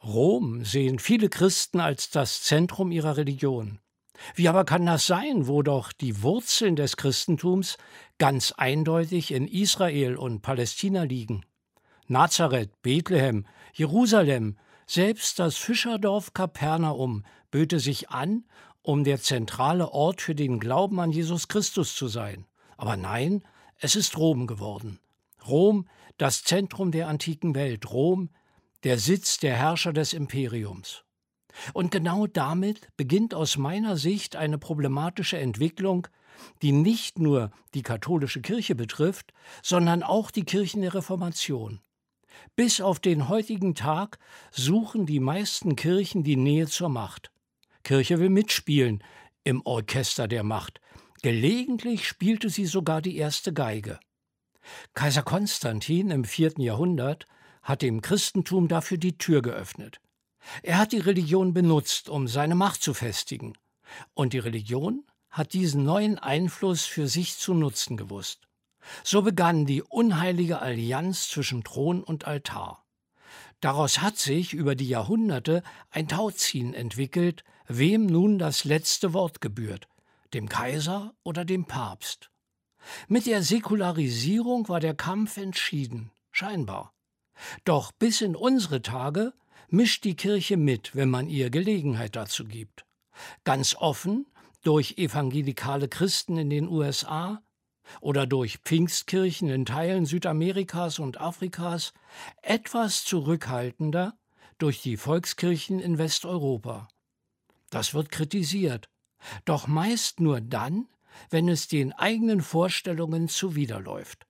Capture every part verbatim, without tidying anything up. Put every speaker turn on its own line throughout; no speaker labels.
Rom sehen viele Christen als das Zentrum ihrer Religion. Wie aber kann das sein, wo doch die Wurzeln des Christentums ganz eindeutig in Israel und Palästina liegen? Nazareth, Bethlehem, Jerusalem, selbst das Fischerdorf Kapernaum böte sich an, um der zentrale Ort für den Glauben an Jesus Christus zu sein. Aber nein, es ist Rom geworden. Rom, das Zentrum der antiken Welt, Rom, der Sitz der Herrscher des Imperiums. Und genau damit beginnt aus meiner Sicht eine problematische Entwicklung, die nicht nur die katholische Kirche betrifft, sondern auch die Kirchen der Reformation. Bis auf den heutigen Tag suchen die meisten Kirchen die Nähe zur Macht. Kirche will mitspielen im Orchester der Macht. Gelegentlich spielte sie sogar die erste Geige. Kaiser Konstantin im vierten Jahrhundert hat dem Christentum dafür die Tür geöffnet. Er hat die Religion benutzt, um seine Macht zu festigen. Und die Religion hat diesen neuen Einfluss für sich zu nutzen gewusst. So begann die unheilige Allianz zwischen Thron und Altar. Daraus hat sich über die Jahrhunderte ein Tauziehen entwickelt, wem nun das letzte Wort gebührt, dem Kaiser oder dem Papst. Mit der Säkularisierung war der Kampf entschieden, scheinbar. Doch bis in unsere Tage mischt die Kirche mit, wenn man ihr Gelegenheit dazu gibt. Ganz offen durch evangelikale Christen in den U S A oder durch Pfingstkirchen in Teilen Südamerikas und Afrikas, etwas zurückhaltender durch die Volkskirchen in Westeuropa. Das wird kritisiert, doch meist nur dann, wenn es den eigenen Vorstellungen zuwiderläuft.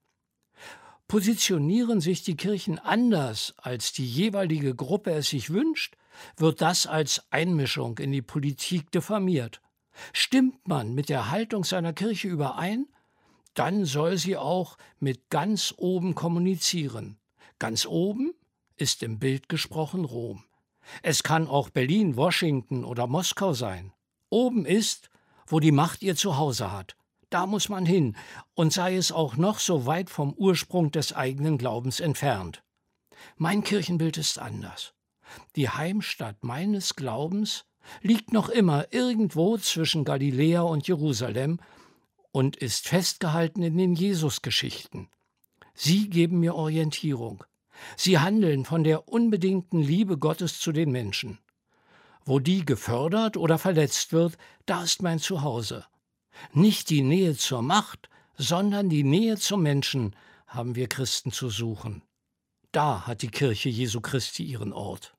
Positionieren sich die Kirchen anders, als die jeweilige Gruppe es sich wünscht, wird das als Einmischung in die Politik diffamiert. Stimmt man mit der Haltung seiner Kirche überein, dann soll sie auch mit ganz oben kommunizieren. Ganz oben ist im Bild gesprochen Rom. Es kann auch Berlin, Washington oder Moskau sein. Oben ist, wo die Macht ihr Zuhause hat. Da muss man hin, und sei es auch noch so weit vom Ursprung des eigenen Glaubens entfernt. Mein Kirchenbild ist anders. Die Heimstatt meines Glaubens liegt noch immer irgendwo zwischen Galiläa und Jerusalem und ist festgehalten in den Jesusgeschichten. Sie geben mir Orientierung. Sie handeln von der unbedingten Liebe Gottes zu den Menschen. Wo die gefördert oder verletzt wird, da ist mein Zuhause. Nicht die Nähe zur Macht, sondern die Nähe zum Menschen haben wir Christen zu suchen. Da hat die Kirche Jesu Christi ihren Ort.